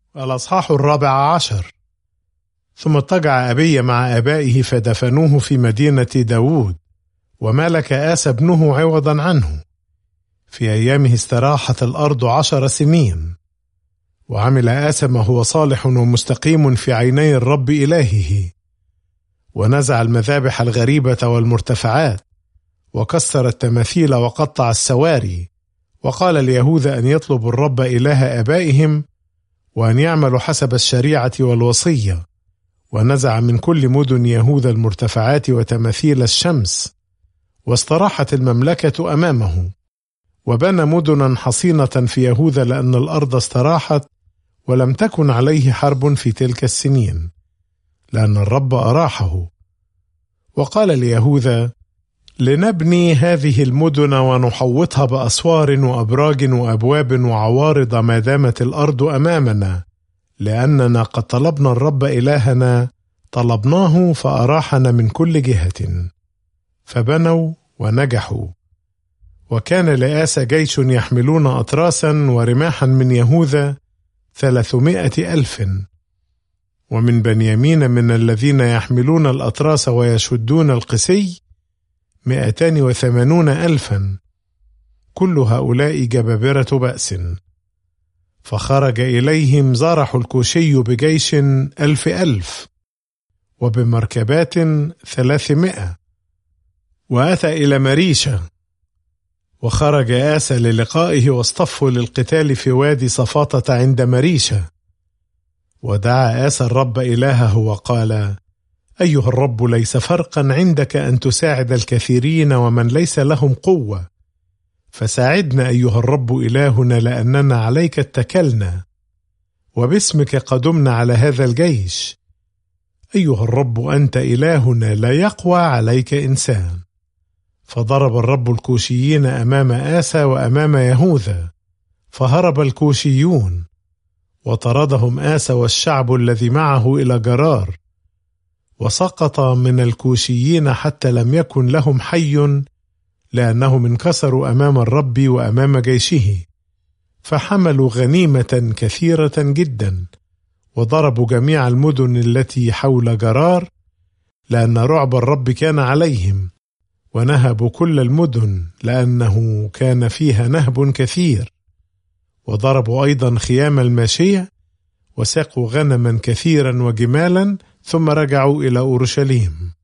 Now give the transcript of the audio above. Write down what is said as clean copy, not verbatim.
الأصحاح 14. ثم اضطجع أبي مع آبائه فدفنوه في مدينة داود، وملك آسى ابنه عوضا عنه. في أيامه استراحت الأرض 10 سنين. وعمل آسى ما هو صالح ومستقيم في عيني الرب إلهه، ونزع المذابح الغريبة والمرتفعات، وكسر التماثيل وقطع السواري، وقال ليهوذا أن يطلبوا الرب إله آبائهم، وأن يعملوا حسب الشريعة والوصية. ونزع من كل مدن يهوذا المرتفعات وتماثيل الشمس، واستراحت المملكة أمامه. وبنى مدنا حصينة في يهوذا، لأن الأرض استراحت ولم تكن عليه حرب في تلك السنين، لأن الرب أراحه. وقال ليهوذا: لنبني هذه المدن ونحوطها بأسوار وأبراج وأبواب وعوارض ما دامت الأرض أمامنا، لأننا قد طلبنا الرب إلهنا، طلبناه فأراحنا من كل جهة. فبنوا ونجحوا. وكان لآسى جيش يحملون أطراسا ورماحا من يهوذا 300,000، ومن بنيامين من الذين يحملون الأطراس ويشدون القسي 280,000. كل هؤلاء جبابرة بأس. فخرج إليهم زارح الكوشي بجيش 1,000 وبمركبات 300، وأتى إلى مريشة. وخرج آسى للقائه واصطفوا للقتال في وادي صفاطة عند مريشة. ودعا آسى الرب إلهه وقال: أيها الرب، ليس فرقا عندك أن تساعد الكثيرين ومن ليس لهم قوة، فساعدنا أيها الرب إلهنا، لأننا عليك اتكلنا، وباسمك قدمنا على هذا الجيش. أيها الرب، أنت إلهنا، لا يقوى عليك إنسان. فضرب الرب الكوشيين أمام آسى وأمام يهوذا، فهرب الكوشيون، وطردهم آسى والشعب الذي معه إلى جرار. وسقط من الكوشيين حتى لم يكن لهم حي، لأنهم انكسروا أمام الرب وأمام جيشه. فحملوا غنيمة كثيرة جدا، وضربوا جميع المدن التي حول جرار، لأن رعب الرب كان عليهم. ونهبوا كل المدن، لأنه كان فيها نهب كثير. وضربوا أيضا خيام الماشية، وساقوا غنما كثيرا وجمالا، ثم رجعوا إلى أورشليم.